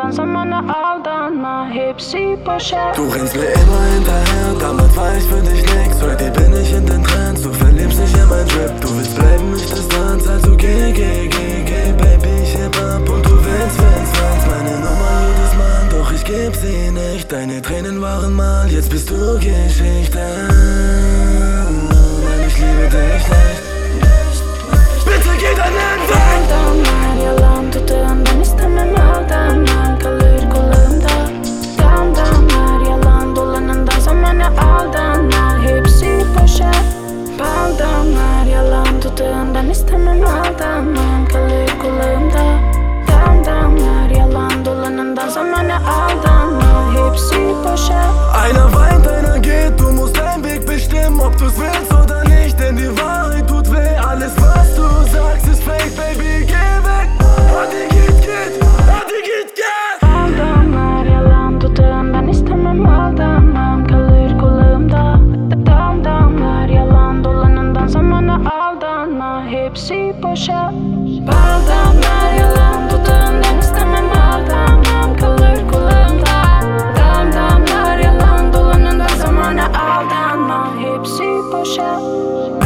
Yanından zamana aldanma, hepsi boşa. Du rennst mir immer hinterher, damals war ich für dich nix. Heute bin ich in den Trends, du verliebst dich in mein Drip. Du willst bleiben, ich Distanz, also geh, Baby, ich heb ab und du willst meine Nummer jedes Mal, doch ich geb sie nicht. Deine Tränen waren mal, jetzt bist du Geschichte. Nein, ich liebe dich nicht. Bitte geh dein Leben weg! Damlar yalan tuttuğundan istemem aldanman, kalır kulağımda. Damlar yalan dolanından zamana aldanma, hepsi boşa. Damlar yalan tuttuğundan istemem aldanman, kalır kulağımda. Damlar yalan dolanından zamana aldanma, hepsi boşa. Einer weint, einer geht, du musst deinen Weg bestimmen, ob du's willst oder nicht, denn die Wahrheit tut weh. Alles was du sagst ist fake, baby, geh weg. Hadi git, hadi git. Damlar yalan tuttuğundan istemem aldanmam, kalır kulağımda. Damlar yalan dolanından zamana aldanma, hepsi boşa. Damlar yalan tuttuğundan istemem aldanmam, kalır kulağımda. Damlar yalan dolanından zamana aldanma, hepsi boşa.